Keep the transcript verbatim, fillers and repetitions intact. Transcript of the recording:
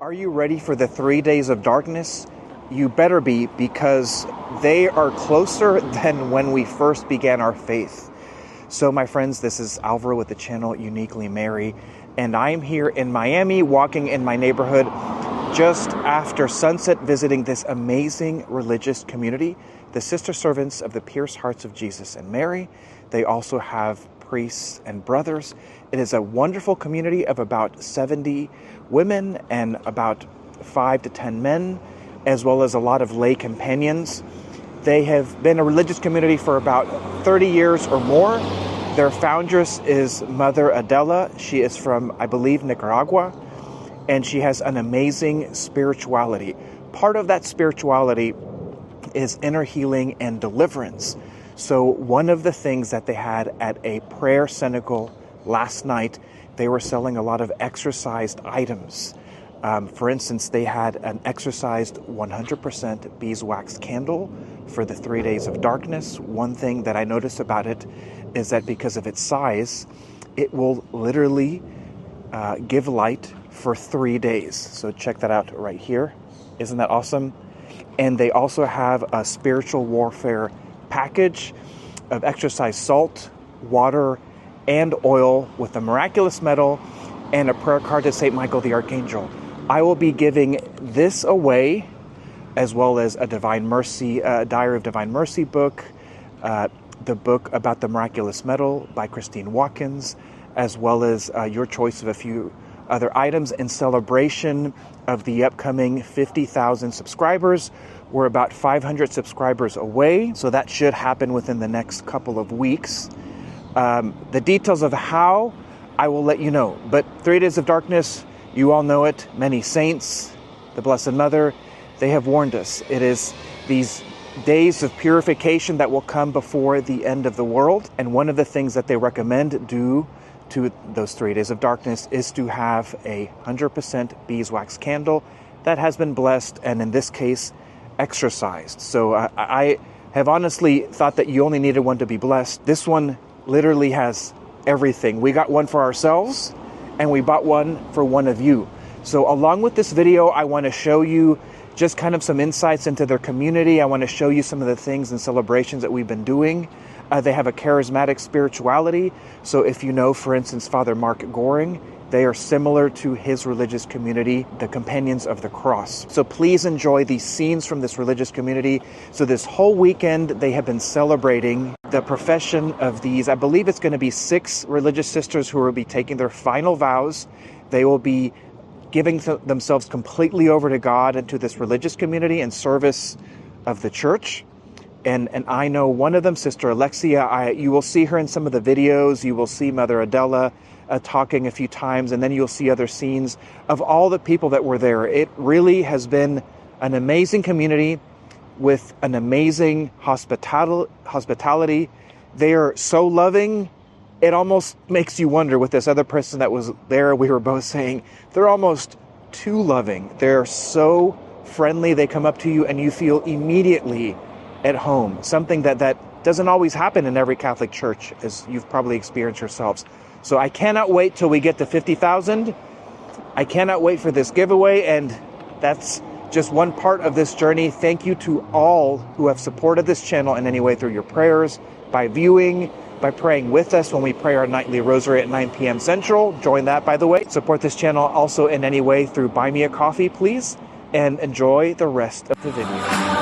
Are you ready for the three days of darkness? You better be, because they are closer than when we first began our faith. So my friends, this is Alvaro with the channel Uniquely Mary, and I'm here in Miami walking in my neighborhood just after sunset, visiting this amazing religious community, the Sister Servants of the Pierced Hearts of Jesus and Mary. They also have priests and brothers. It is a wonderful community of about seventy women and about five to ten men, as well as a lot of lay companions. They have been a religious community for about thirty years or more. Their foundress is Mother Adela. She is from, I believe, Nicaragua, and she has an amazing spirituality. Part of that spirituality is inner healing and deliverance. So one of the things that they had at a prayer cenacle last night, they were selling a lot of exorcised items. Um, for instance, they had an exorcised one hundred percent beeswax candle for the three days of darkness. One thing that I noticed about it is that because of its size, it will literally uh, give light for three days. So check that out right here. Isn't that awesome? And they also have a spiritual warfare package of exorcised salt, water, and oil with a miraculous medal and a prayer card to Saint Michael the Archangel. I will be giving this away, as well as a Divine Mercy, uh, Diary of Divine Mercy book, uh, the book about the miraculous medal by Christine Watkins, as well as uh, your choice of a few other items in celebration of the upcoming fifty thousand subscribers. We're about five hundred subscribers away, so that should happen within the next couple of weeks. Um, the details of how, I will let you know. But Three Days of Darkness, you all know it. Many saints, the Blessed Mother, they have warned us. It is these days of purification that will come before the end of the world. And one of the things that they recommend do to those three days of darkness is to have a one hundred percent beeswax candle that has been blessed, and in this case, exorcised. So uh, I have honestly thought that you only needed one to be blessed. This one literally has everything. We got one for ourselves, and we bought one for one of you. So along with this video, I want to show you just kind of some insights into their community. I want to show you some of the things and celebrations that we've been doing. Uh, they have a charismatic spirituality. So if you know, for instance, Father Mark Goring, they are similar to his religious community, the Companions of the Cross. So please enjoy these scenes from this religious community. So this whole weekend, they have been celebrating the profession of these, I believe it's going to be six religious sisters who will be taking their final vows. They will be giving th- themselves completely over to God and to this religious community in service of the church. And and I know one of them, Sister Alexia, I, you will see her in some of the videos. You will see Mother Adela uh, talking a few times, and then you'll see other scenes of all the people that were there. It really has been an amazing community with an amazing hospital- hospitality. They are so loving. It almost makes you wonder, with this other person that was there, we were both saying, they're almost too loving. They're so friendly. They come up to you and you feel immediately at home, something that, that doesn't always happen in every Catholic church, as you've probably experienced yourselves. So I cannot wait till we get to fifty thousand. I cannot wait for this giveaway, and that's just one part of this journey. Thank you to all who have supported this channel in any way through your prayers, by viewing, by praying with us when we pray our nightly rosary at nine p.m. Central. Join that, by the way. Support this channel also in any way through Buy Me a Coffee, please, and enjoy the rest of the video.